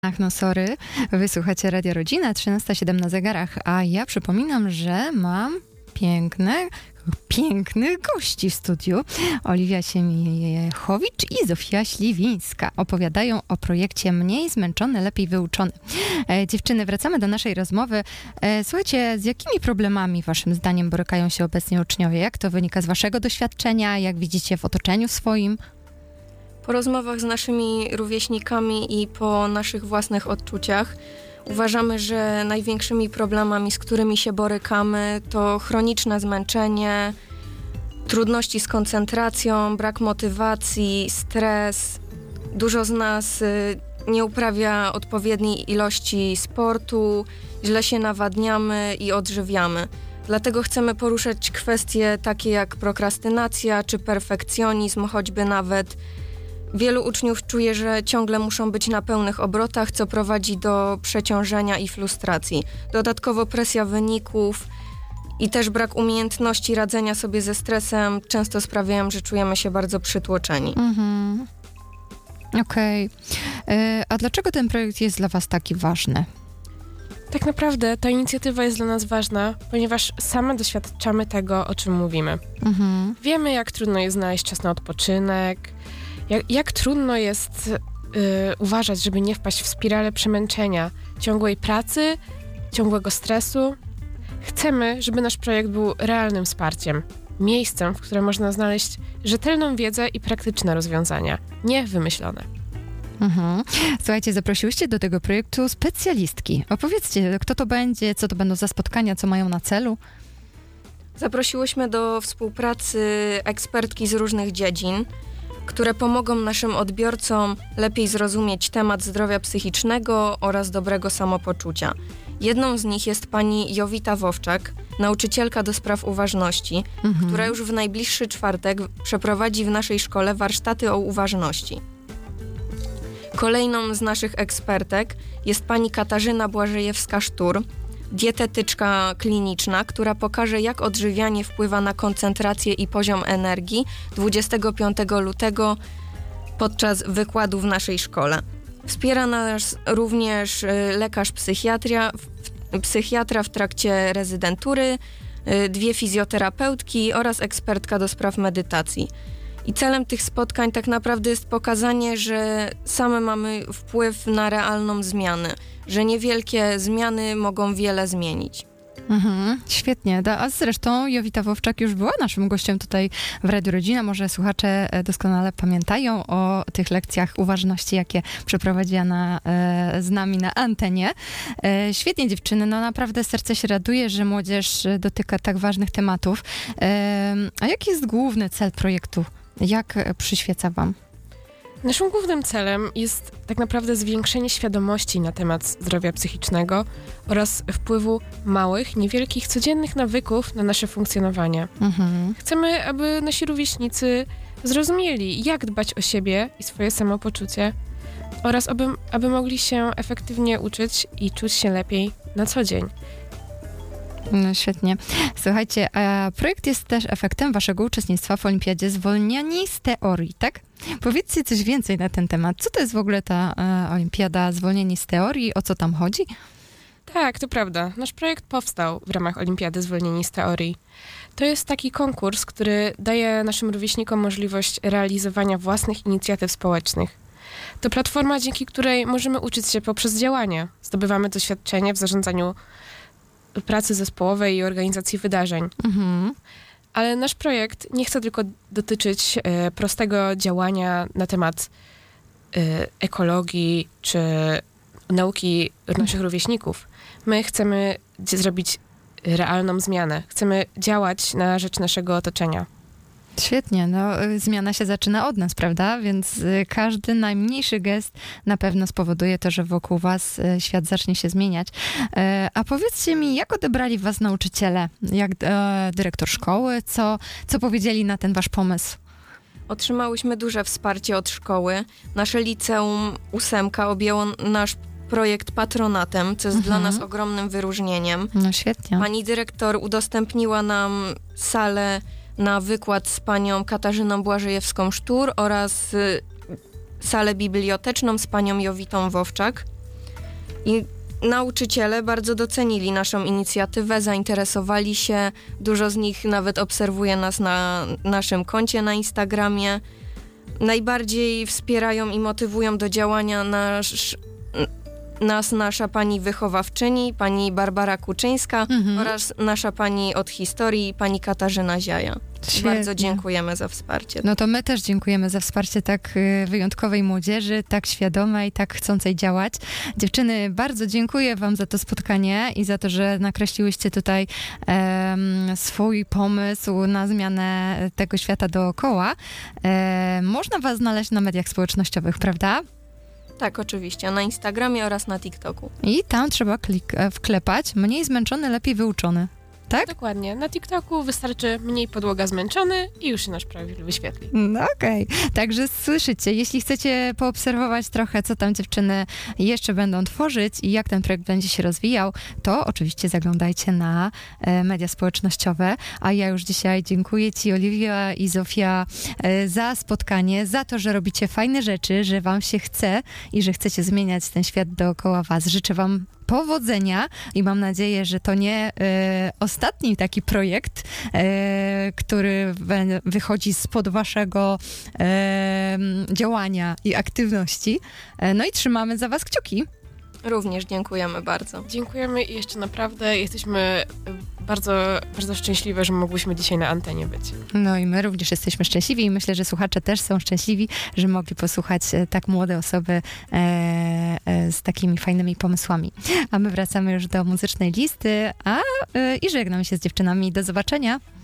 Ach, no sorry, wysłuchacie Radio Rodzina, 13:07 na zegarach, a ja przypominam, że mam pięknych gości w studiu. Oliwia Siemiechowicz i Zofia Śliwińska opowiadają o projekcie Mniej zmęczony, lepiej wyuczony. Dziewczyny, wracamy do naszej rozmowy. Słuchajcie, z jakimi problemami waszym zdaniem borykają się obecnie uczniowie? Jak to wynika z waszego doświadczenia? Jak widzicie w otoczeniu swoim? Po rozmowach z naszymi rówieśnikami i po naszych własnych odczuciach uważamy, że największymi problemami, z którymi się borykamy, to chroniczne zmęczenie, trudności z koncentracją, brak motywacji, stres. Dużo z nas nie uprawia odpowiedniej ilości sportu, źle się nawadniamy i odżywiamy. Dlatego chcemy poruszać kwestie takie jak prokrastynacja czy perfekcjonizm, choćby nawet. Wielu uczniów czuje, że ciągle muszą być na pełnych obrotach, co prowadzi do przeciążenia i frustracji. Dodatkowo presja wyników i też brak umiejętności radzenia sobie ze stresem często sprawiają, że czujemy się bardzo przytłoczeni. Okej. A dlaczego ten projekt jest dla was taki ważny? Tak naprawdę ta inicjatywa jest dla nas ważna, ponieważ same doświadczamy tego, o czym mówimy. Wiemy, jak trudno jest znaleźć czas na odpoczynek, jak trudno jest uważać, żeby nie wpaść w spiralę przemęczenia, ciągłej pracy, ciągłego stresu. Chcemy, żeby nasz projekt był realnym wsparciem, miejscem, w którym można znaleźć rzetelną wiedzę i praktyczne rozwiązania, nie wymyślone. Słuchajcie, zaprosiłyście do tego projektu specjalistki. Opowiedzcie, kto to będzie, co to będą za spotkania, co mają na celu? Zaprosiłyśmy do współpracy ekspertki z różnych dziedzin, które pomogą naszym odbiorcom lepiej zrozumieć temat zdrowia psychicznego oraz dobrego samopoczucia. Jedną z nich jest pani Jowita Wowczak, nauczycielka do spraw uważności, która już w najbliższy czwartek przeprowadzi w naszej szkole warsztaty o uważności. Kolejną z naszych ekspertek jest pani Katarzyna Błażejewska-Sztur, dietetyczka kliniczna, która pokaże, jak odżywianie wpływa na koncentrację i poziom energii 25 lutego podczas wykładu w naszej szkole. Wspiera nas również lekarz psychiatra w trakcie rezydentury, 2 fizjoterapeutki oraz ekspertka do spraw medytacji. I celem tych spotkań tak naprawdę jest pokazanie, że same mamy wpływ na realną zmianę, że niewielkie zmiany mogą wiele zmienić. Świetnie. A zresztą Jowita Wowczak już była naszym gościem tutaj w Radiu Rodzina. Może słuchacze doskonale pamiętają o tych lekcjach uważności, jakie przeprowadziła z nami na antenie. Świetnie, dziewczyny. No naprawdę serce się raduje, że młodzież dotyka tak ważnych tematów. A jaki jest główny cel projektu? Jak przyświeca wam? Naszym głównym celem jest tak naprawdę zwiększenie świadomości na temat zdrowia psychicznego oraz wpływu małych, niewielkich, codziennych nawyków na nasze funkcjonowanie. Chcemy, aby nasi rówieśnicy zrozumieli, jak dbać o siebie i swoje samopoczucie oraz aby mogli się efektywnie uczyć i czuć się lepiej na co dzień. No świetnie. Słuchajcie, a projekt jest też efektem waszego uczestnictwa w Olimpiadzie Zwolnieni z Teorii, tak? Powiedzcie coś więcej na ten temat. Co to jest w ogóle ta Olimpiada Zwolnieni z Teorii? O co tam chodzi? Tak, to prawda. Nasz projekt powstał w ramach Olimpiady Zwolnieni z Teorii. To jest taki konkurs, który daje naszym rówieśnikom możliwość realizowania własnych inicjatyw społecznych. To platforma, dzięki której możemy uczyć się poprzez działanie. Zdobywamy doświadczenie w zarządzaniu pracy zespołowej i organizacji wydarzeń. Ale nasz projekt nie chce tylko dotyczyć prostego działania na temat ekologii czy nauki naszych rówieśników. My chcemy zrobić realną zmianę. Chcemy działać na rzecz naszego otoczenia. Świetnie, no zmiana się zaczyna od nas, prawda? Więc każdy najmniejszy gest na pewno spowoduje to, że wokół was świat zacznie się zmieniać. A powiedzcie mi, jak odebrali was nauczyciele? Jak dyrektor szkoły? Co powiedzieli na ten wasz pomysł? Otrzymałyśmy duże wsparcie od szkoły. Nasze liceum 8 objęło nasz projekt patronatem, co jest dla nas ogromnym wyróżnieniem. No świetnie. Pani dyrektor udostępniła nam salę na wykład z panią Katarzyną Błażejewską-Sztur oraz salę biblioteczną z panią Jowitą Wowczak. I nauczyciele bardzo docenili naszą inicjatywę, zainteresowali się, dużo z nich nawet obserwuje nas na naszym koncie na Instagramie. Najbardziej wspierają i motywują do działania nas nasza pani wychowawczyni, pani Barbara Kuczyńska oraz nasza pani od historii, pani Katarzyna Ziaja. Świetnie. Bardzo dziękujemy za wsparcie. No to my też dziękujemy za wsparcie tak wyjątkowej młodzieży, tak świadomej, tak chcącej działać. Dziewczyny, bardzo dziękuję wam za to spotkanie i za to, że nakreśliłyście tutaj swój pomysł na zmianę tego świata dookoła. Można was znaleźć na mediach społecznościowych, prawda? Tak, oczywiście. Na Instagramie oraz na TikToku. I tam trzeba wklepać mniej zmęczony, lepiej wyuczony. Tak? Dokładnie. Na TikToku wystarczy mniej podłoga zmęczony i już się nasz profil wyświetli. No okej. Także słyszycie, jeśli chcecie poobserwować trochę, co tam dziewczyny jeszcze będą tworzyć i jak ten projekt będzie się rozwijał, to oczywiście zaglądajcie na media społecznościowe. A ja już dzisiaj dziękuję ci, Oliwia i Zofia, za spotkanie, za to, że robicie fajne rzeczy, że wam się chce i że chcecie zmieniać ten świat dookoła was. Życzę wam powodzenia i mam nadzieję, że to nie ostatni taki projekt, który wychodzi spod waszego działania i aktywności. No i trzymamy za was kciuki. Również dziękujemy bardzo. Dziękujemy i jeszcze naprawdę jesteśmy bardzo, bardzo szczęśliwe, że mogłyśmy dzisiaj na antenie być. No i my również jesteśmy szczęśliwi i myślę, że słuchacze też są szczęśliwi, że mogli posłuchać tak młode osoby z takimi fajnymi pomysłami. A my wracamy już do muzycznej listy i żegnam się z dziewczynami. Do zobaczenia.